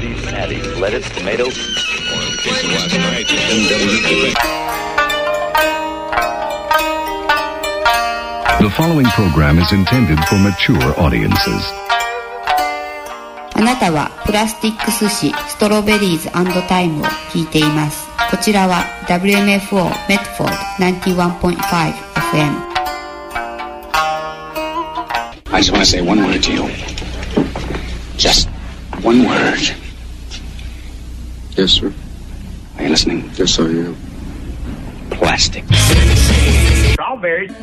Chilies, patties, lettuce, tomato. The following program is intended for mature audiences. あなたはプラスティック寿司ストロベリーズ&タイムを聞いています。こちらは WMFO メットフォード 91.5 FM。 I just want to say one word to you. Just one word. Yes, sir. Are you listening? Yes, I am. Plastic. Strawberries.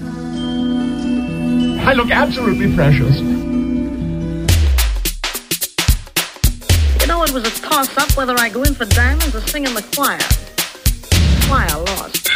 I look absolutely precious. You know, it was a toss-up whether I go in for diamonds or sing in the choir. Choir lost.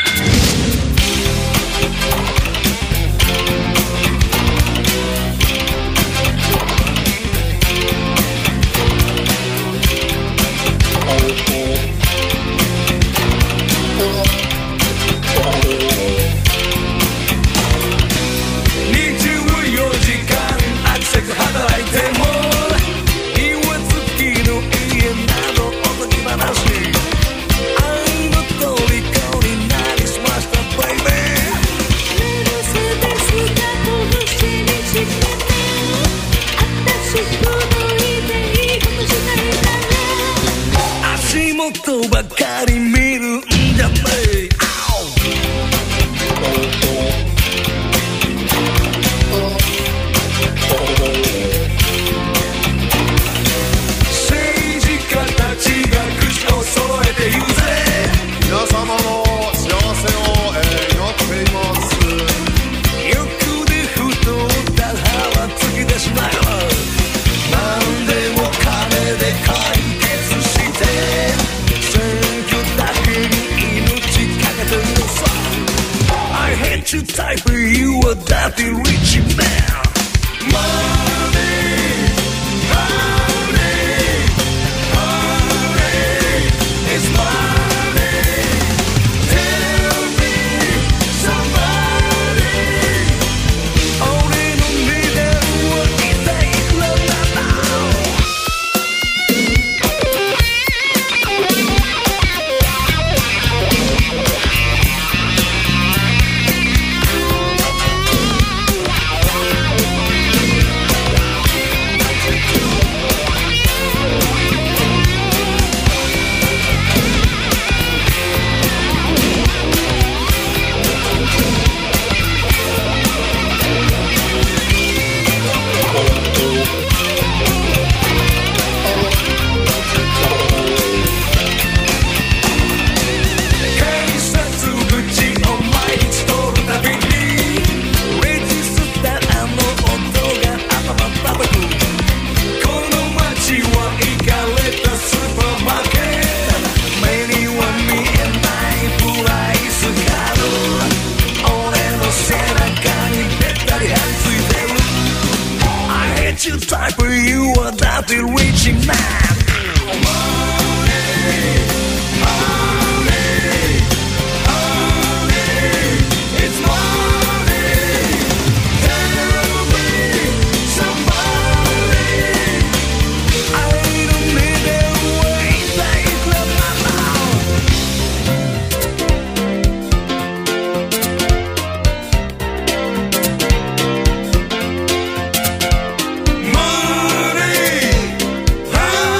Money,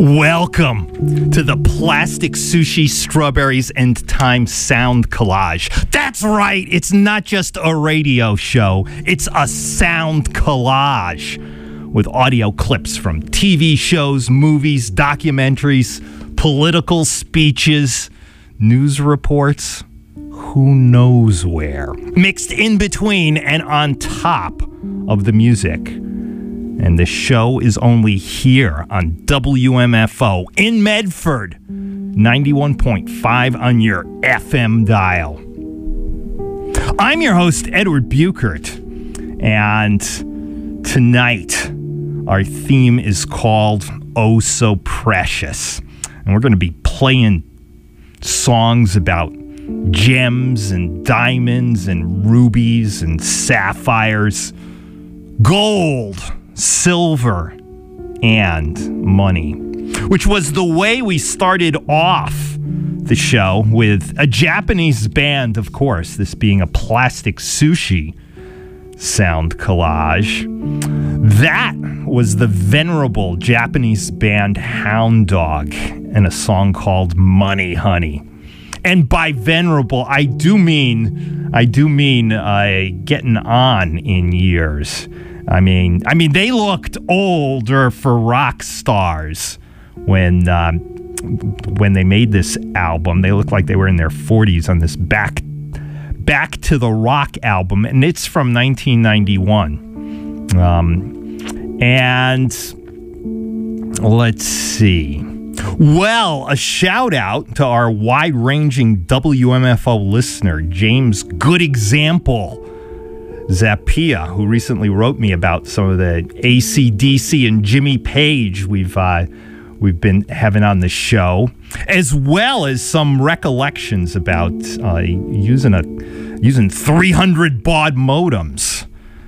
Welcome to the Plastic Sushi Strawberries and Time Sound Collage. That's right, it's not just a radio show, it's a sound collage with audio clips from TV shows, movies, documentaries, political speeches, news reports, who knows where. Mixed in between and on top of the music. And the show is only here on WMFO in Medford, 91.5 on your FM dial. I'm your host, Edward Buchert, and tonight our theme is called Oh So Precious. And we're going to be playing songs about gems and diamonds and rubies and sapphires, gold, silver, and money, which was the way we started off the show with a Japanese band, of course, this being a Plastic Sushi sound collage. That was the venerable Japanese band Hound Dog and a song called Money Honey. And by venerable, I do mean getting on in years. I mean, they looked older for rock stars when they made this album. They looked like they were in their 40s on this Back to the Rock album, and it's from 1991. And let's see. Well, a shout out to our wide-ranging WMFO listener, James Good Example Zappia, who recently wrote me about some of the AC/DC and Jimmy Page we've been having on the show, as well as some recollections about using 300 baud modems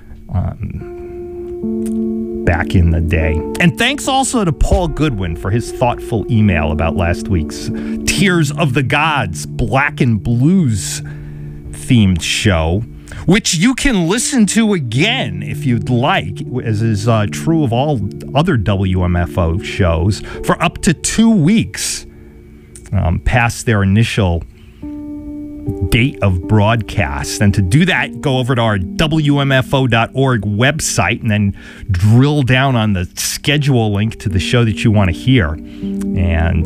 back in the day. And thanks also to Paul Goodwin for his thoughtful email about last week's Tears of the Gods Black and Blues themed show, which you can listen to again if you'd like, as is true of all other WMFO shows, for up to 2 weeks past their initial date of broadcast. And to do that, go over to our WMFO.org website and then drill down on the schedule link to the show that you want to hear. And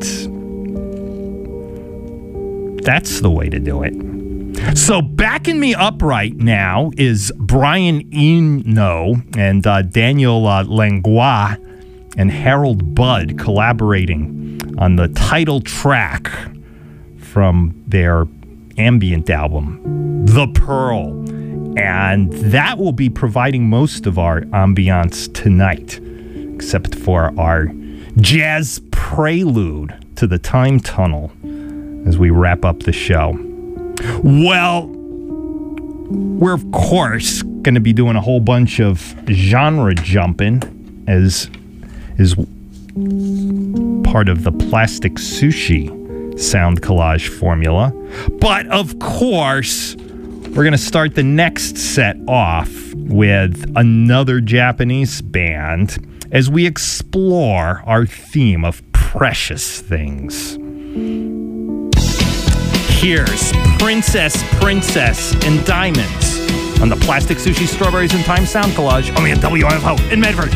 that's the way to do it. So backing me up right now is Brian Eno and Daniel Langlois and Harold Budd collaborating on the title track from their ambient album, The Pearl. And that will be providing most of our ambiance tonight, except for our jazz prelude to the time tunnel as we wrap up the show. Well, we're of course going to be doing a whole bunch of genre jumping as is part of the Plastic Sushi sound collage formula. But of course, we're going to start the next set off with another Japanese band as we explore our theme of precious things. Here's Princess, and Diamonds on the Plastic Sushi Strawberries and Time Sound Collage, only at WMFO in Medford.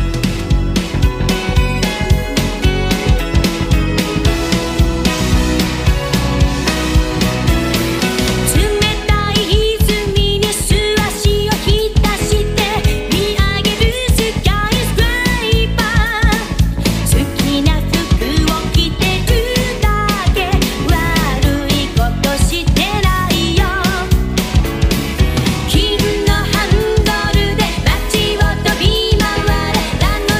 金のハンドルで街を飛び回れ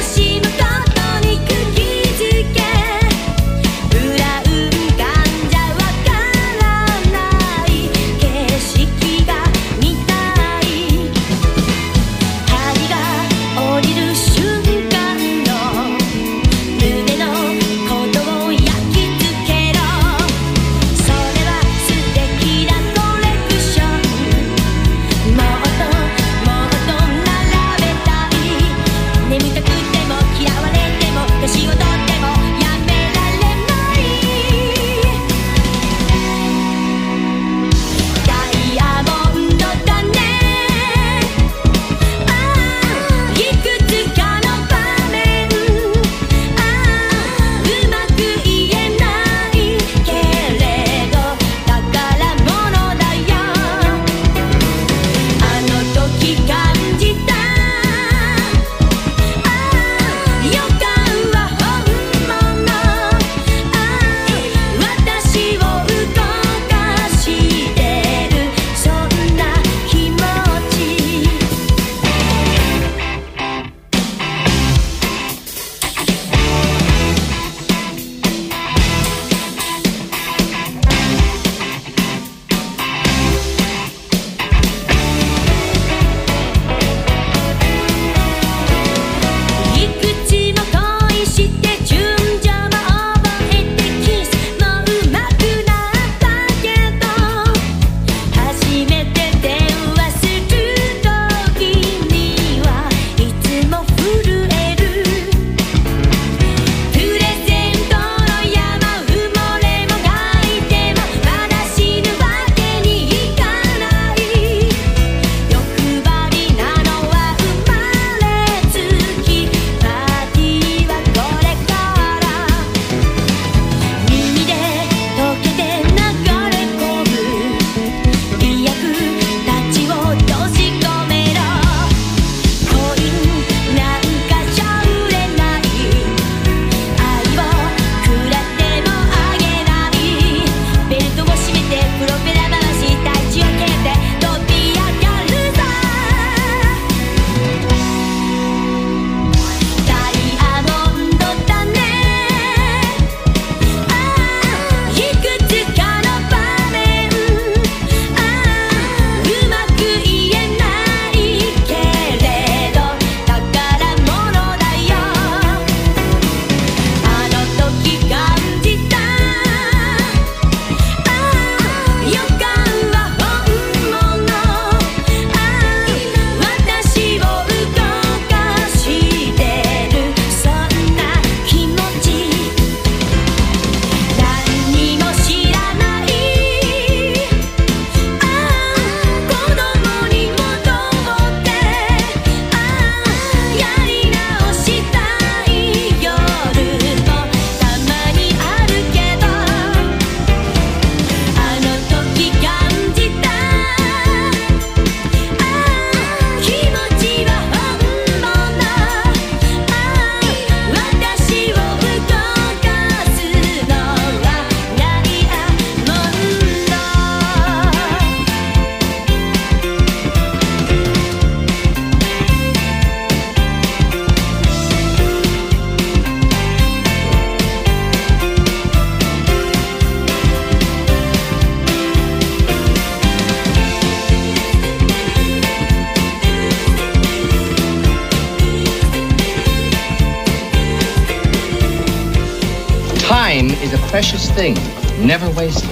precious thing, never wasted.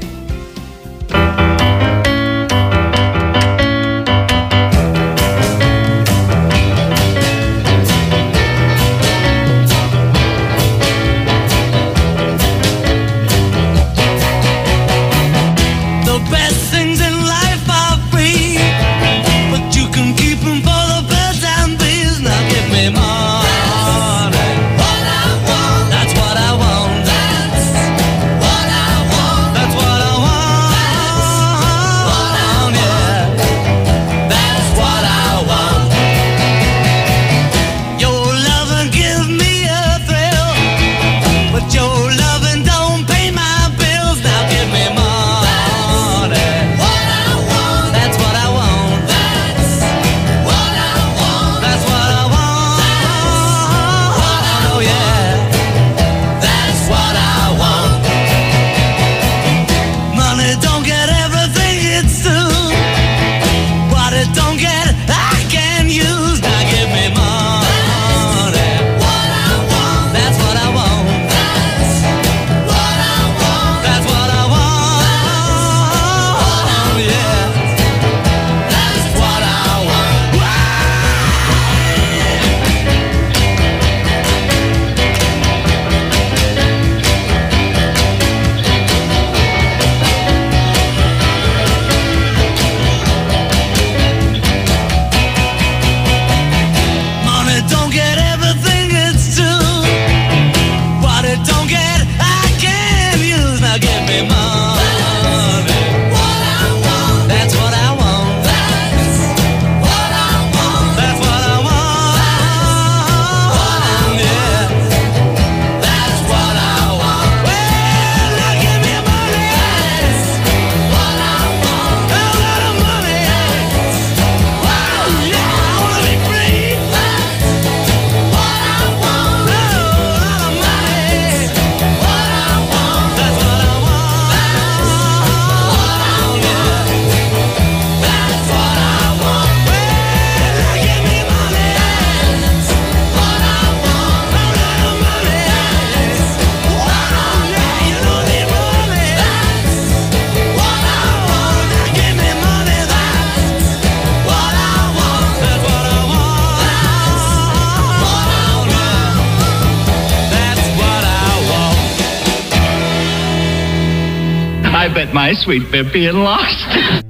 I bet my sweet Vivian lost.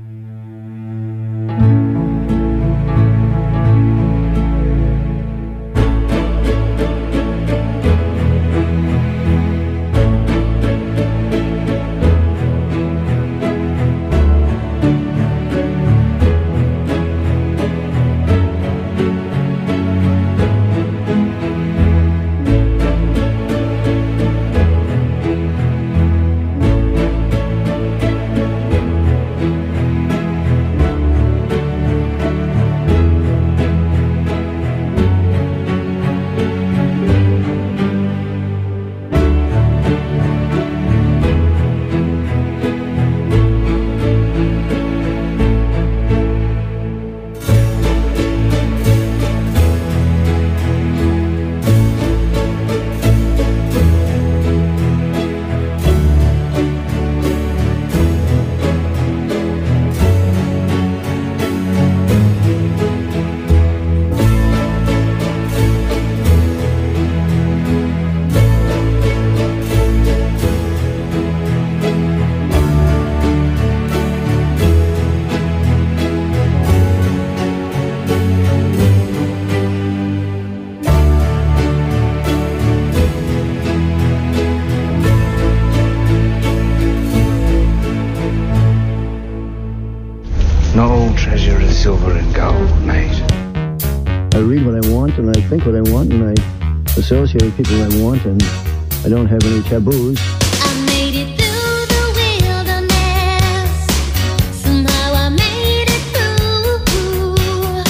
No treasure is silver and gold, mate. I read what I want and I think what I want and I associate with people I want and I don't have any taboos. I made it through the wilderness. Somehow I made it through.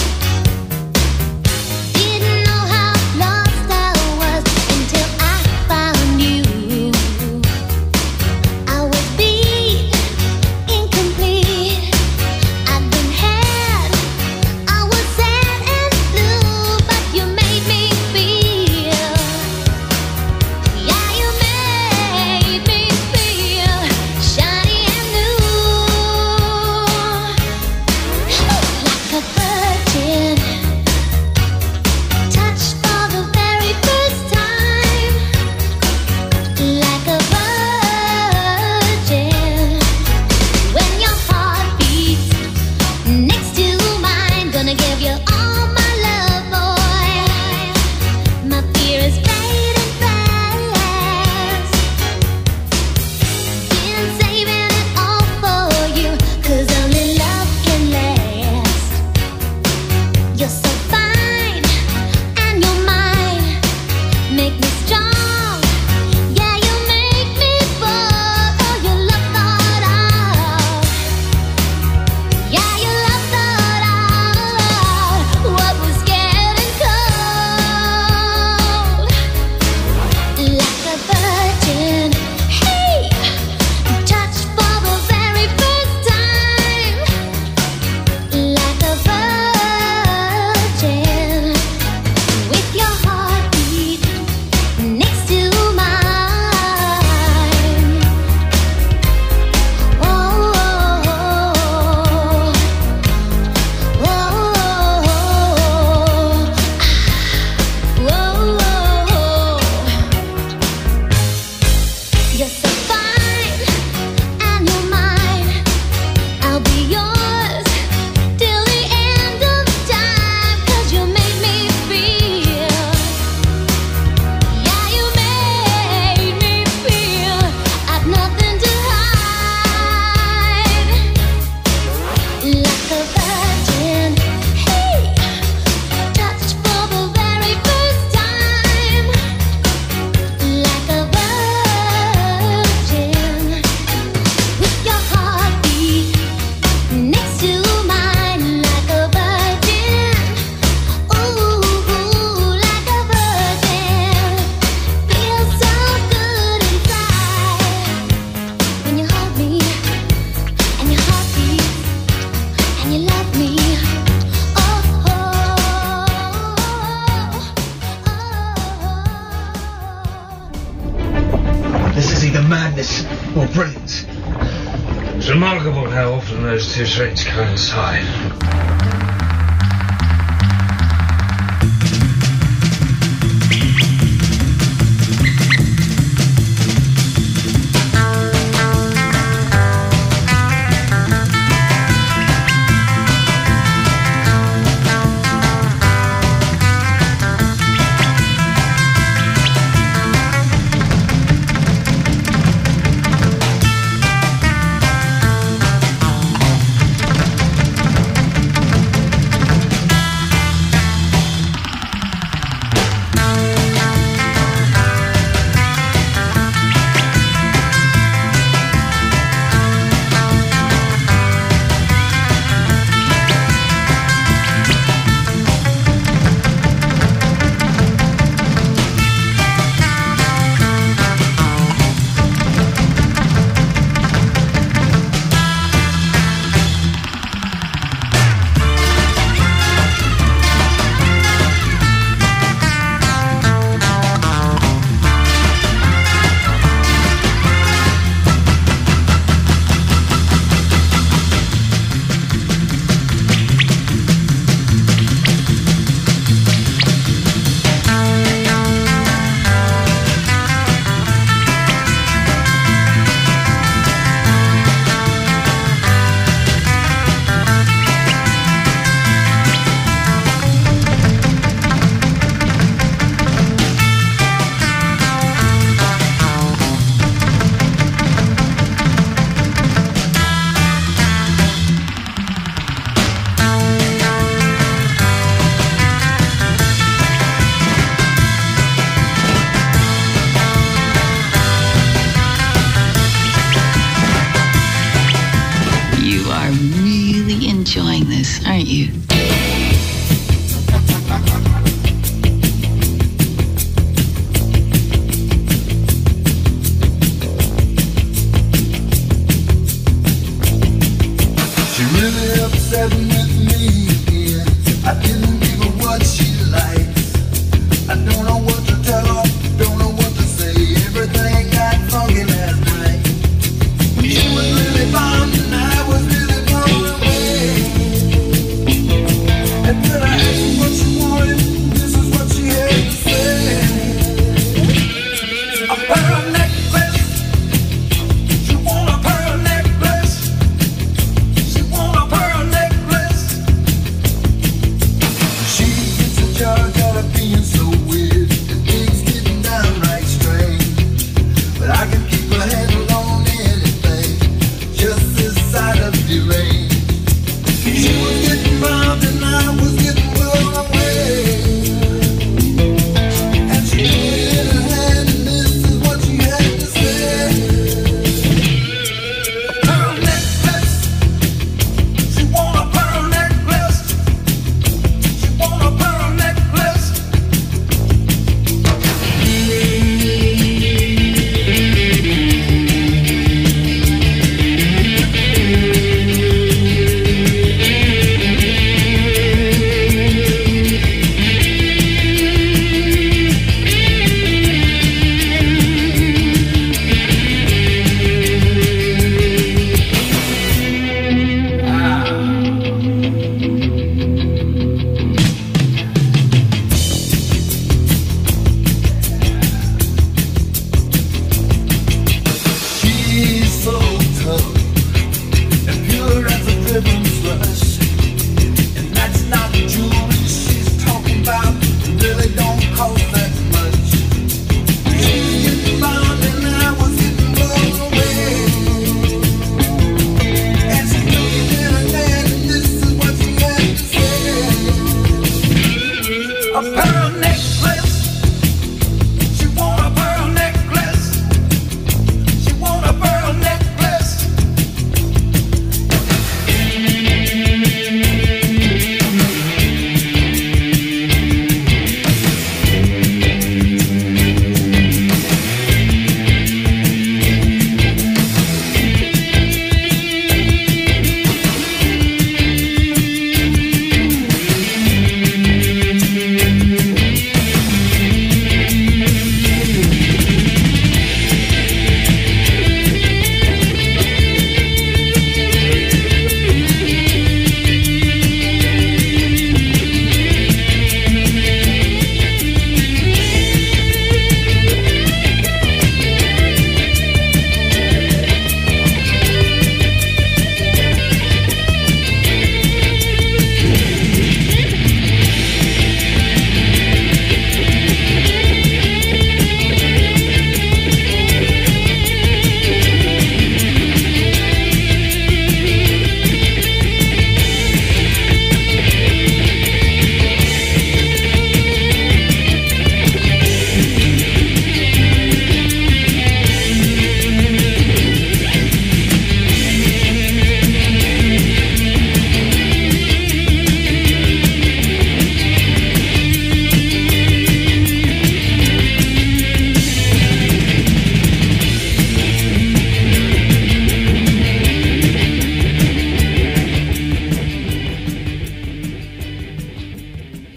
Didn't know how lost I was until I found you. I was beat, incomplete. I've been had. I was sad and blue, but you made me feel. Yeah, you made Oh, brilliant. It's remarkable how often those two traits coincide. Enjoying this, aren't you? She really upset with me. I didn't give her what she likes. I don't know what to tell her, don't know what to say. Everything got funky last night. She was really bound and I was really blown away. And when I asked her what she wanted, this is what she had to say. A pearl necklace. She want a pearl necklace. She want a pearl necklace.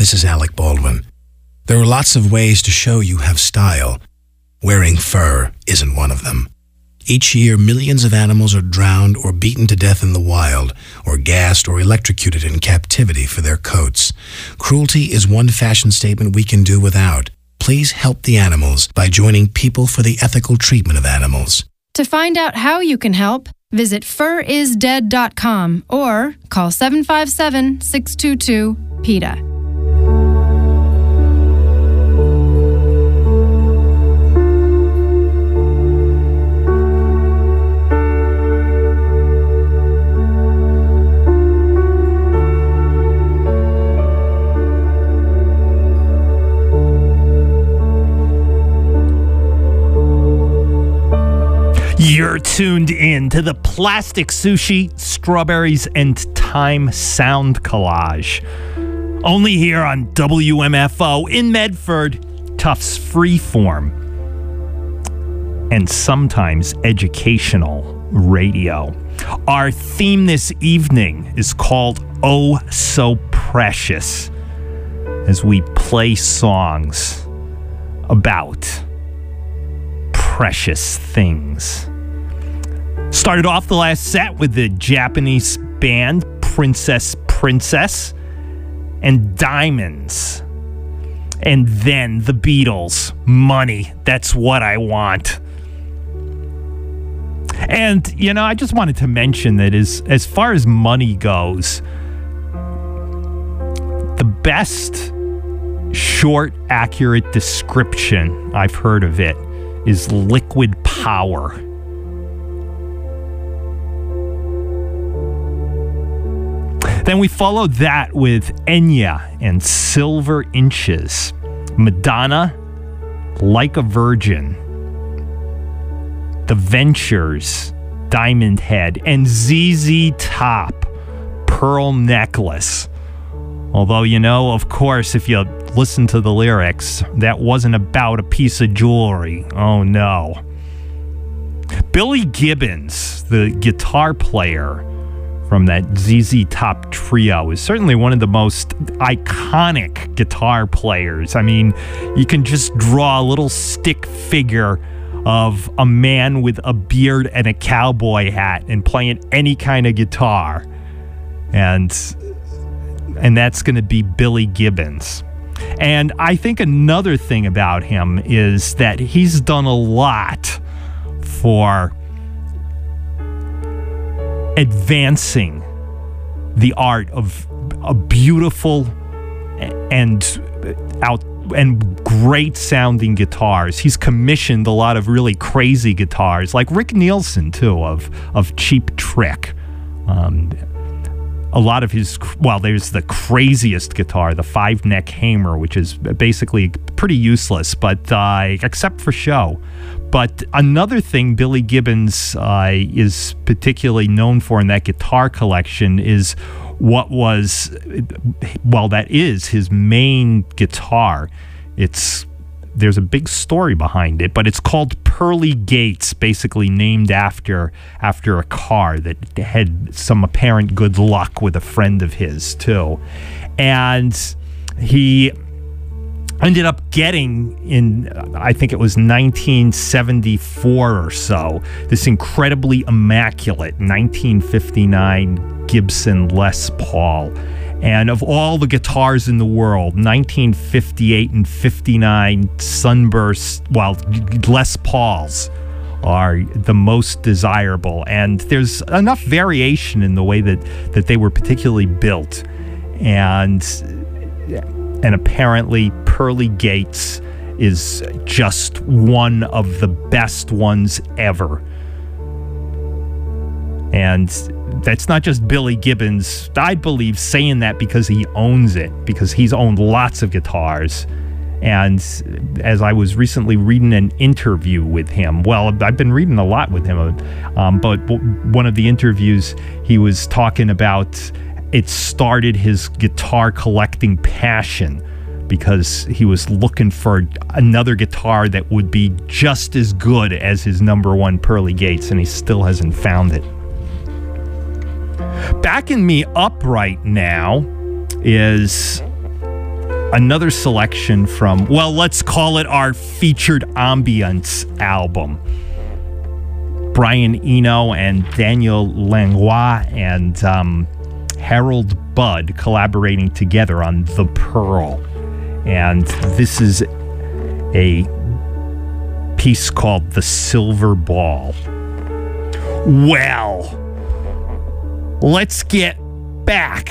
This is Alec Baldwin. There are lots of ways to show you have style. Wearing fur isn't one of them. Each year, millions of animals are drowned or beaten to death in the wild, or gassed or electrocuted in captivity for their coats. Cruelty is one fashion statement we can do without. Please help the animals by joining People for the Ethical Treatment of Animals. To find out how you can help, visit furisdead.com or call 757-622-PETA. You're tuned in to the Plastic Sushi, Strawberries, and Time Sound Collage. Only here on WMFO in Medford, Tufts Freeform, and sometimes educational radio. Our theme this evening is called Oh So Precious, as we play songs about precious things. Started off the last set with the Japanese band Princess and Diamonds. And then the Beatles, Money, That's What I Want. And, you know, I just wanted to mention that as far as money goes, the best short, accurate description I've heard of it is liquid power. Then we followed that with Enya and Silver Inches, Madonna, Like a Virgin, The Ventures, Diamond Head, and ZZ Top, Pearl Necklace. Although, you know, of course, if you listen to the lyrics, that wasn't about a piece of jewelry. Oh, no. Billy Gibbons, the guitar player from that ZZ Top trio, is certainly one of the most iconic guitar players. I mean, you can just draw a little stick figure of a man with a beard and a cowboy hat and playing any kind of guitar. And that's going to be Billy Gibbons. And I think another thing about him is that he's done a lot for advancing the art of a beautiful and great sounding guitars. He's commissioned a lot of really crazy guitars, like Rick Nielsen too, of Cheap Trick. A lot of his, well, there's the craziest guitar, the 5-neck Hamer, which is basically pretty useless, but except for show. But another thing Billy Gibbons is particularly known for in that guitar collection is that is his main guitar. There's a big story behind it, but it's called Pearly Gates, basically named after a car that had some apparent good luck with a friend of his too. And he ended up getting, in I think it was 1974 or so, this incredibly immaculate 1959 Gibson Les Paul. And of all the guitars in the world, 1958 and 59 Sunburst, Les Pauls are the most desirable. And there's enough variation in the way that they were particularly built. And apparently Pearly Gates is just one of the best ones ever. And that's not just Billy Gibbons, I believe, saying that because he owns it, because he's owned lots of guitars. And as I was recently reading an interview with him, well, I've been reading a lot with him, but one of the interviews, he was talking about it started his guitar collecting passion, because he was looking for another guitar that would be just as good as his number one Pearly Gates, and he still hasn't found it. Backing me up right now is another selection from, well, let's call it our featured ambience album. Brian Eno and Daniel Langlois and Harold Budd collaborating together on The Pearl. And this is a piece called The Silver Ball. Well, let's get back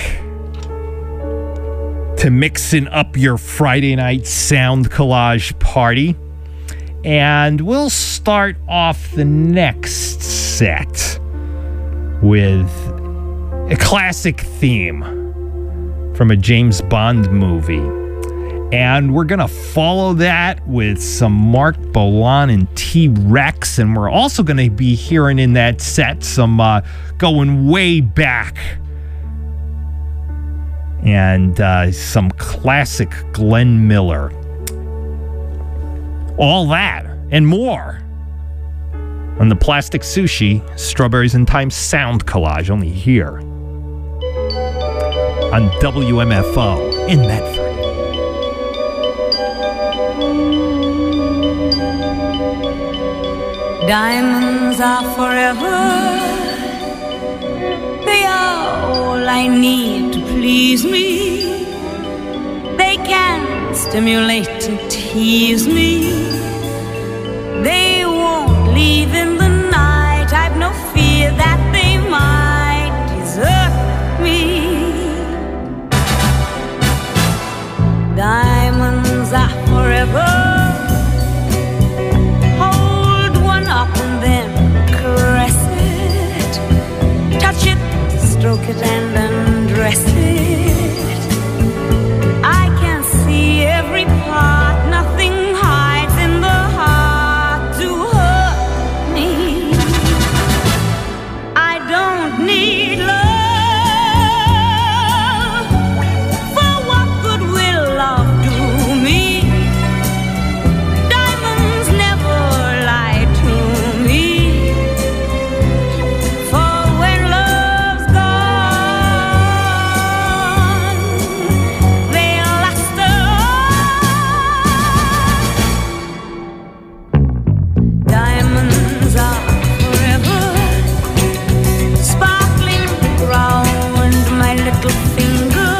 to mixing up your Friday night sound collage party. And we'll start off the next set with a classic theme from a James Bond movie. And we're going to follow that with some Mark Bolan and T-Rex. And we're also going to be hearing in that set some going way back and some classic Glenn Miller. All that and more on the Plastic Sushi Strawberries and Thyme Sound Collage, only here on WMFO in Medford. Diamonds are forever. They are all I need to please me. They can stimulate and tease me. They won't leave in the night. I've no fear that they might desert me. Diamonds are forever. Hold one up and then caress it. Touch it, stroke it and undress it. I can see every part, nothing hides in the heart to hurt me. I don't need love. For what good will love do me? Diamonds never lie to me. For when love's gone, they'll luster on. Diamonds are forever, sparkling round my little finger.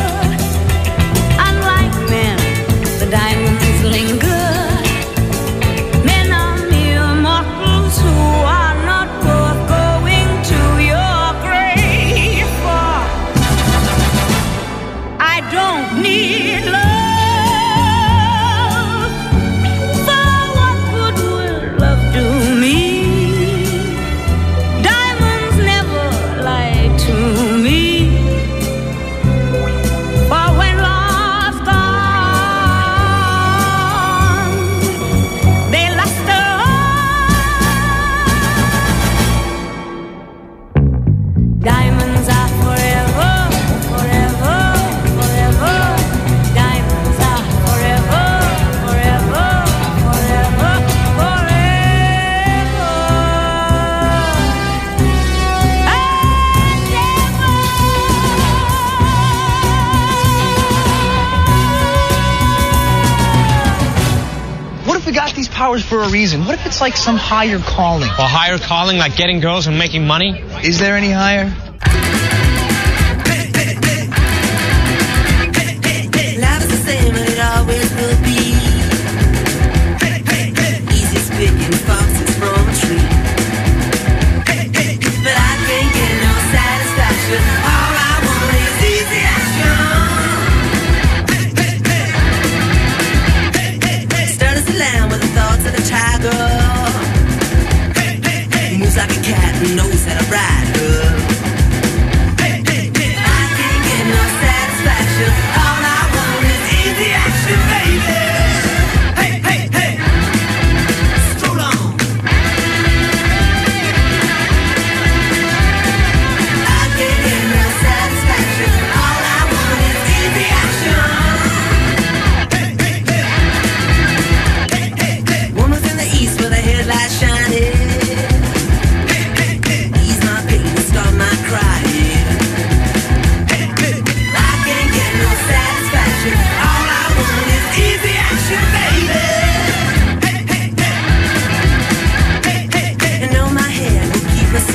Unlike men, the diamonds linger. Men are mere mortals who are not worth going to your grave for. I don't need love. For what good will love do me? Diamonds never lie to me. For when love's gone, they luster on. Diamonds are forever, forever, forever. Diamonds are forever, forever, forever, forever. What if we got these powers for a reason? What if it's like some higher calling? A higher calling, like getting girls and making money? Is there any higher? Life is the same and it always will be. Easy spitting foxes from a tree. But I can't get no satisfaction. All I want is easy action. Stern as a lamb with the thoughts of a tiger. He moves like a cat and knows how to ride her. I can't get no satisfaction. All I want is easy action, baby. Hey, hey, hey. Stroll on.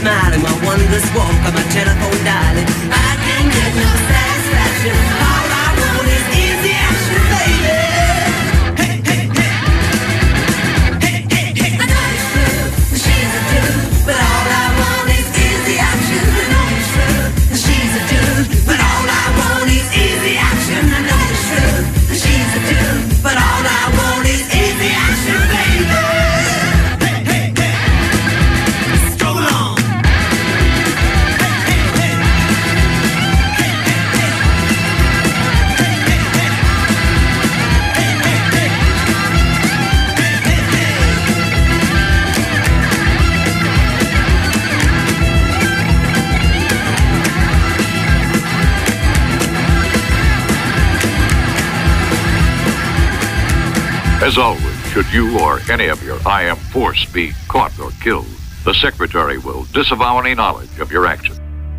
smile and my wondrous walk on my telephone dialing. I can't get no satisfaction. All I want is easy action, baby. Hey, hey, hey. Hey, hey, hey. I know it's true, she's a dude, but all I want is easy action. I know it's true, she's a dude, but all I want is easy action. I know it's true, she's a dude, but all I want is easy action, baby. As always, should you or any of your IM force be caught or killed, the Secretary will disavow any knowledge of your actions.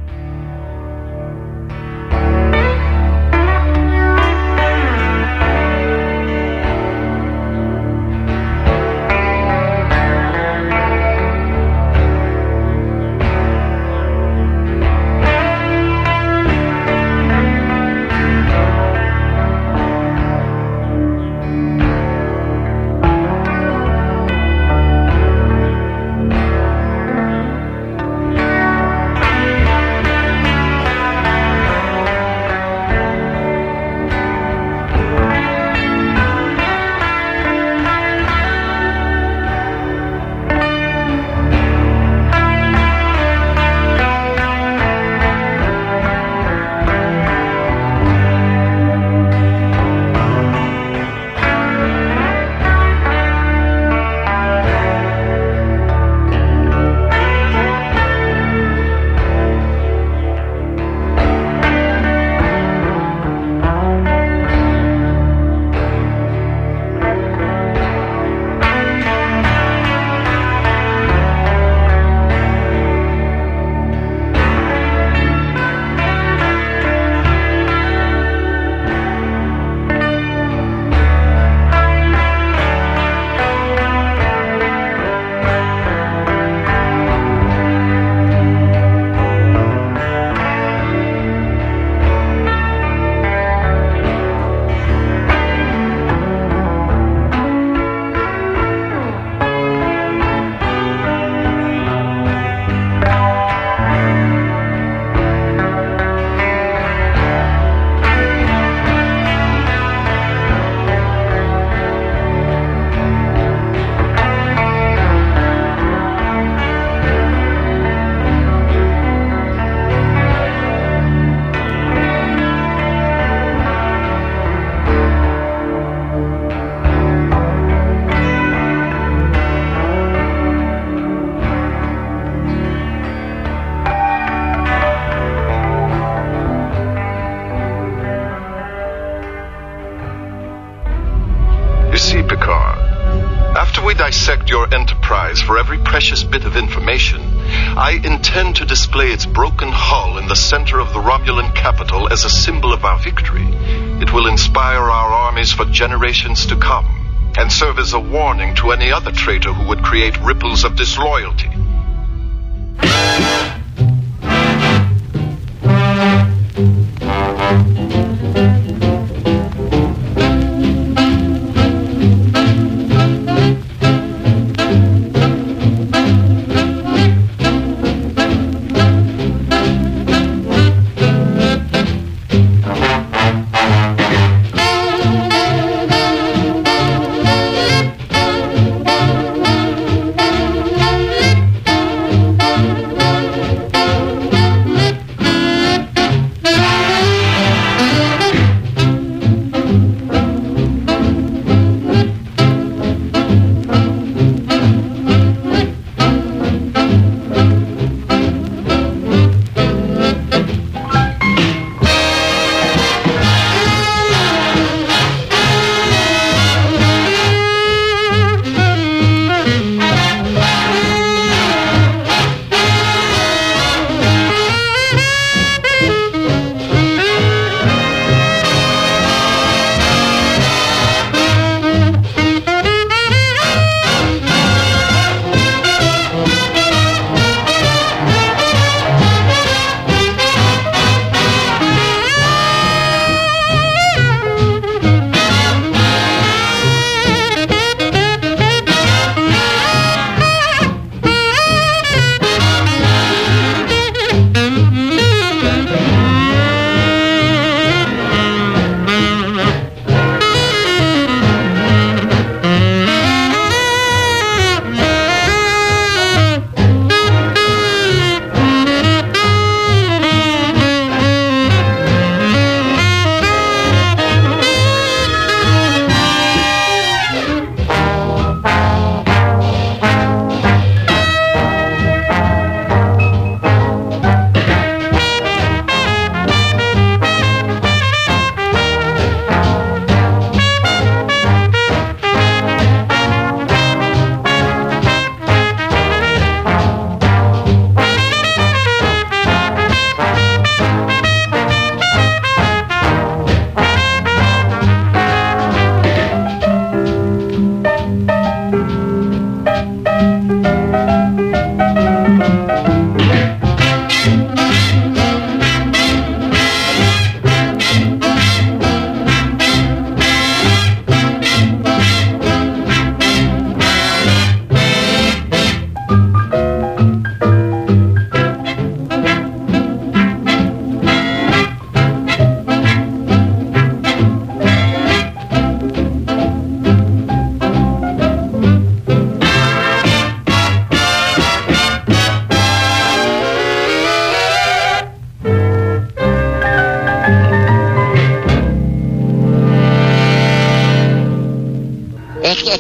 Dissect your enterprise for every precious bit of information, I intend to display its broken hull in the center of the Romulan capital as a symbol of our victory. It will inspire our armies for generations to come, and serve as a warning to any other traitor who would create ripples of disloyalty.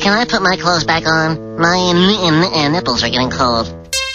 can I put my clothes back on? My nipples are getting cold.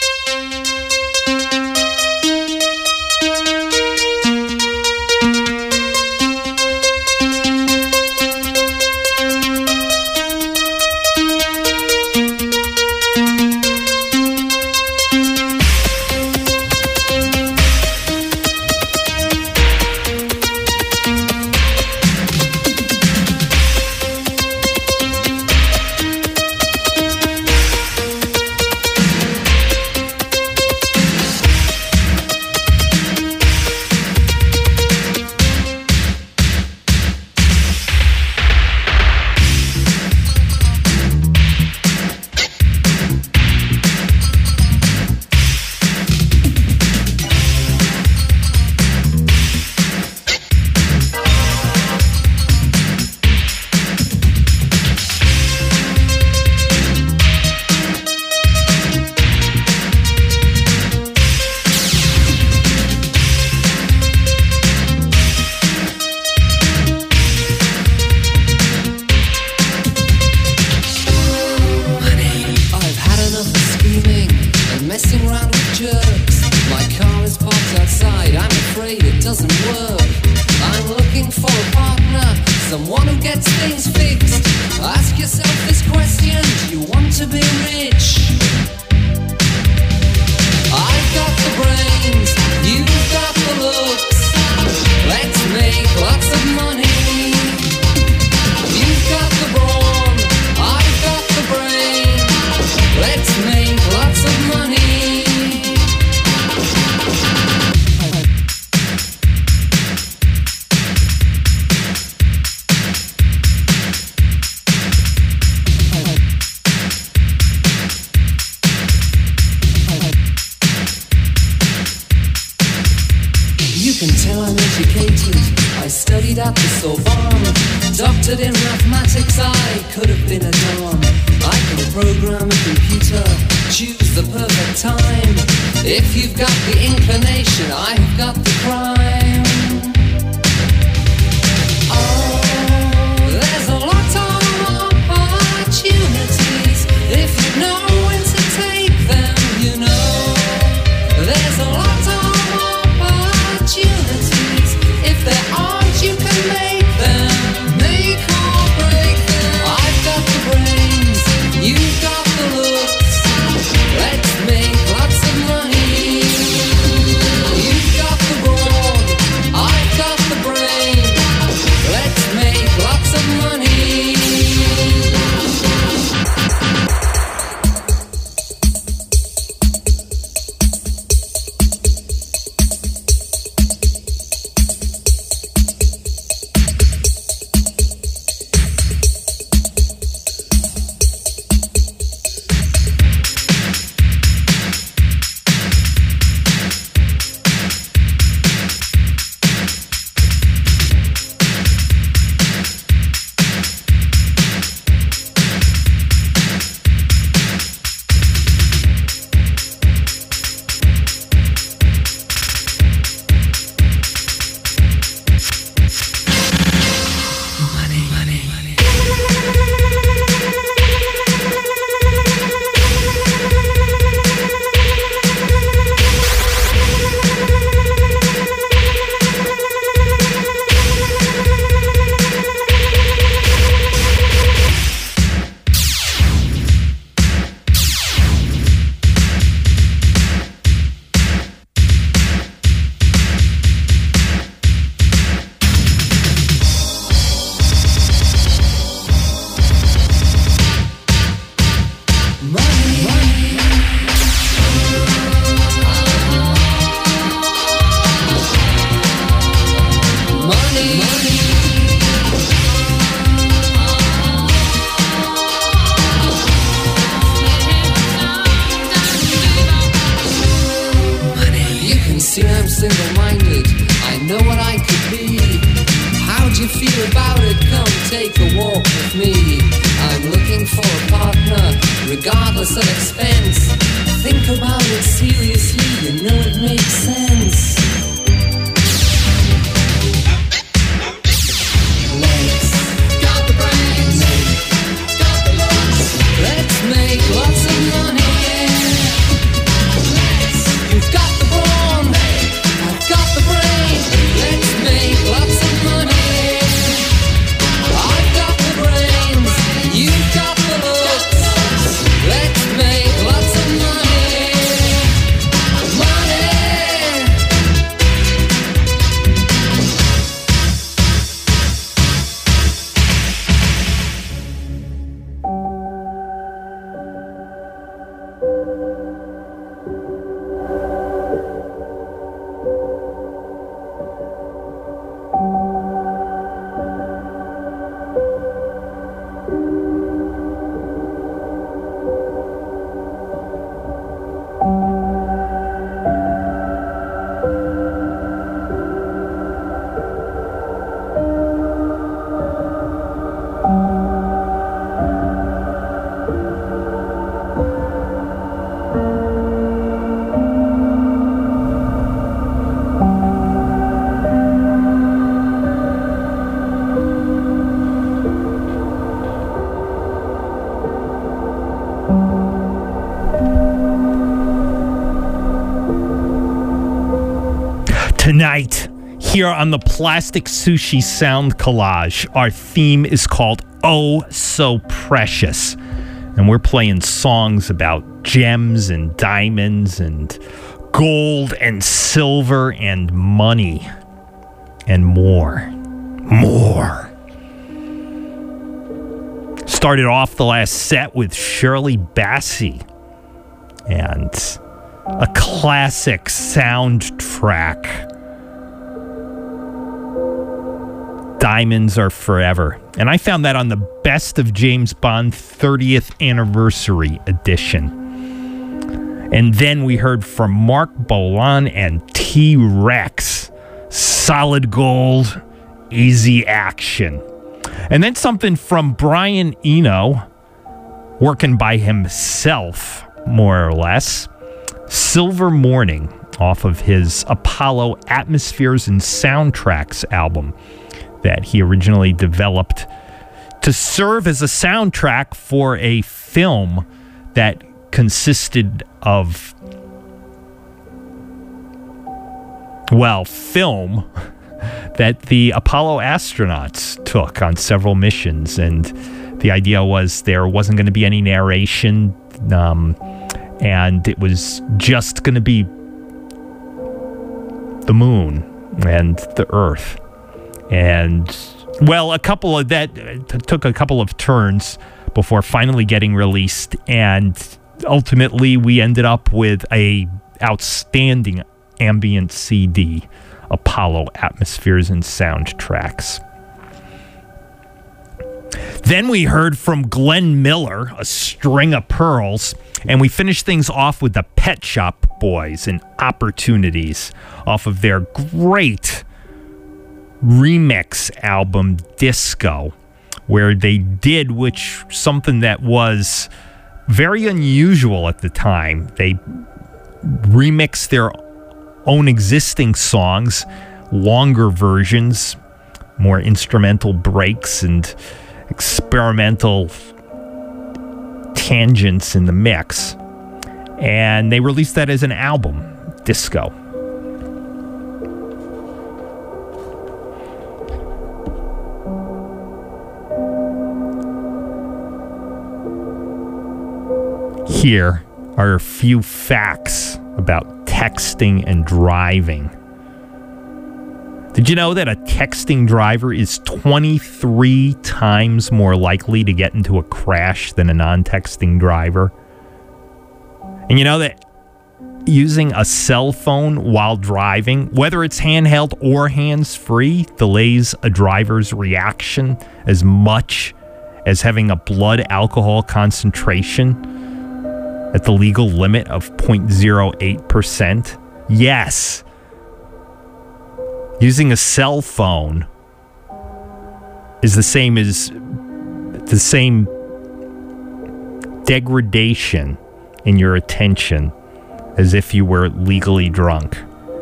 Regardless of expense, think about it seriously, you know it makes sense. Legs, got the brains, got the love. Tonight, here on the Plastic Sushi Sound Collage, our theme is called Oh So Precious. And we're playing songs about gems and diamonds and gold and silver and money and more. More. Started off the last set with Shirley Bassey and a classic soundtrack, Diamonds Are Forever. And I found that on the Best of James Bond 30th Anniversary Edition. And then we heard from Mark Bolan and T-Rex, Solid Gold, Easy Action. And then something from Brian Eno, working by himself, more or less, Silver Morning, off of his Apollo Atmospheres and Soundtracks album that he originally developed to serve as a soundtrack for a film that consisted of, film that the Apollo astronauts took on several missions. And the idea was there wasn't going to be any narration, and it was just going to be the moon and the Earth. And, a couple of that took a couple of turns before finally getting released. And ultimately, we ended up with a outstanding ambient CD, Apollo Atmospheres and Soundtracks. Then we heard from Glenn Miller, A String of Pearls, and we finished things off with the Pet Shop Boys and Opportunities off of their great remix album Disco, where they did something that was very unusual at the time. They remixed their own existing songs, longer versions, more instrumental breaks and experimental tangents in the mix. And they released that as an album, Disco. Here are a few facts about texting and driving. Did you know that a texting driver is 23 times more likely to get into a crash than a non-texting driver? And you know that using a cell phone while driving, whether it's handheld or hands-free, delays a driver's reaction as much as having a blood alcohol concentration at the legal limit of 0.08%? Yes. Using a cell phone is the same degradation in your attention as if you were legally drunk.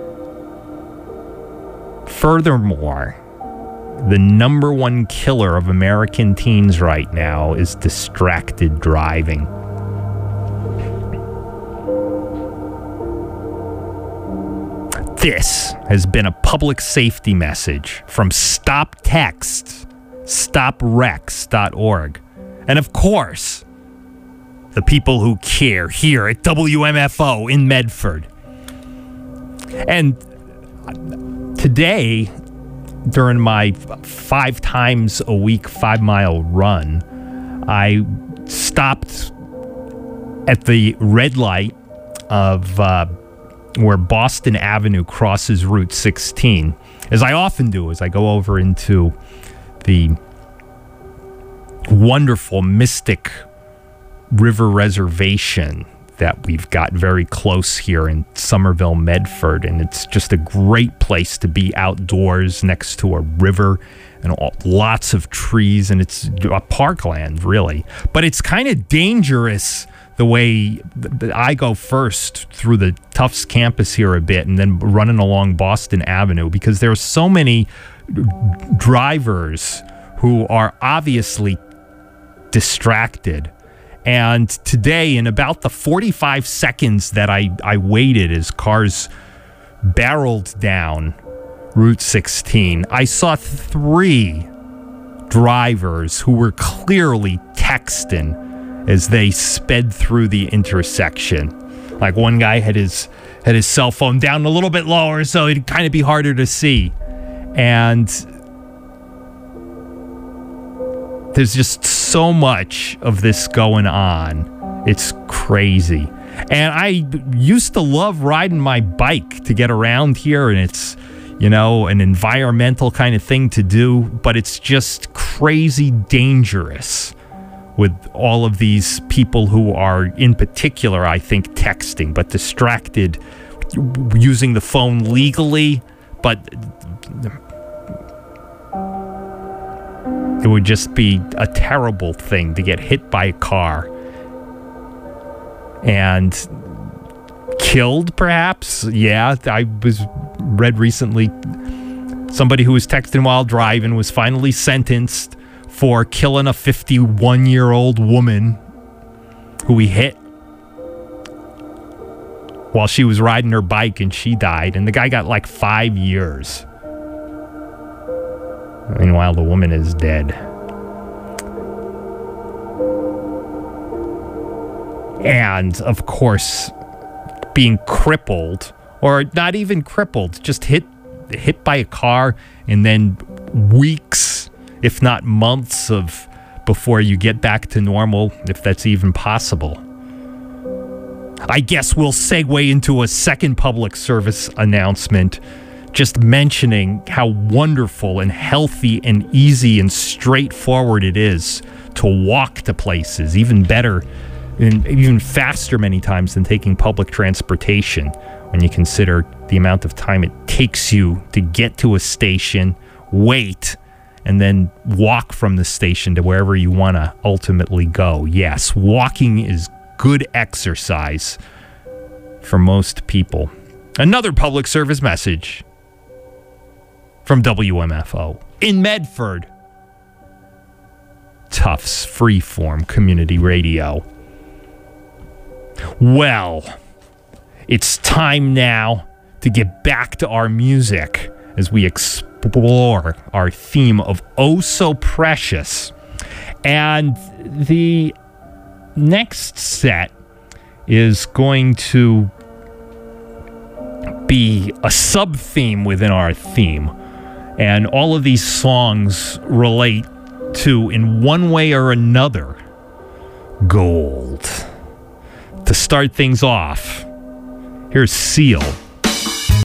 Furthermore, the number one killer of American teens right now is distracted driving. This has been a public safety message from Stop Text, StopRex.org. And of course, the people who care here at WMFO in Medford. And today, during my 5 times a week 5-mile run, I stopped at the red light of where Boston Avenue crosses Route 16, as I often do as I go over into the wonderful Mystic River Reservation that we've got very close here in Somerville, Medford. And it's just a great place to be outdoors next to a river and lots of trees. And it's a parkland, really. But it's kind of dangerous the way I go first through the Tufts campus here a bit and then running along Boston Avenue, because there are so many drivers who are obviously distracted. And today, in about the 45 seconds that I waited as cars barreled down Route 16. I saw 3 drivers who were clearly texting as they sped through the intersection. Like one guy had his cell phone down a little bit lower so it'd kind of be harder to see. And there's just so much of this going on. It's crazy. And I used to love riding my bike to get around here, and it's, you know, an environmental kind of thing to do, but it's just crazy dangerous with all of these people who are, in particular, I think, texting, but distracted, using the phone legally, but it would just be a terrible thing to get hit by a car and killed, perhaps. Yeah, I read recently somebody who was texting while driving was finally sentenced for killing a 51-year-old woman who he hit while she was riding her bike, and she died, and the guy got like 5 years. Meanwhile, the woman is dead. And, of course, being crippled, or not even crippled, just hit by a car, and then weeks, if not months, before you get back to normal, if that's even possible. I guess we'll segue into a second public service announcement, just mentioning how wonderful and healthy and easy and straightforward it is to walk to places, even better and even faster many times than taking public transportation when you consider the amount of time it takes you to get to a station, wait, and then walk from the station to wherever you want to ultimately go. Yes, walking is good exercise for most people. Another public service message from WMFO in Medford. Tufts Freeform Community Radio. Well, it's time now to get back to our music as we explore our theme of Oh So Precious. And the next set is going to be a sub-theme within our theme. And all of these songs relate to, in one way or another, gold. To start things off, here's Seal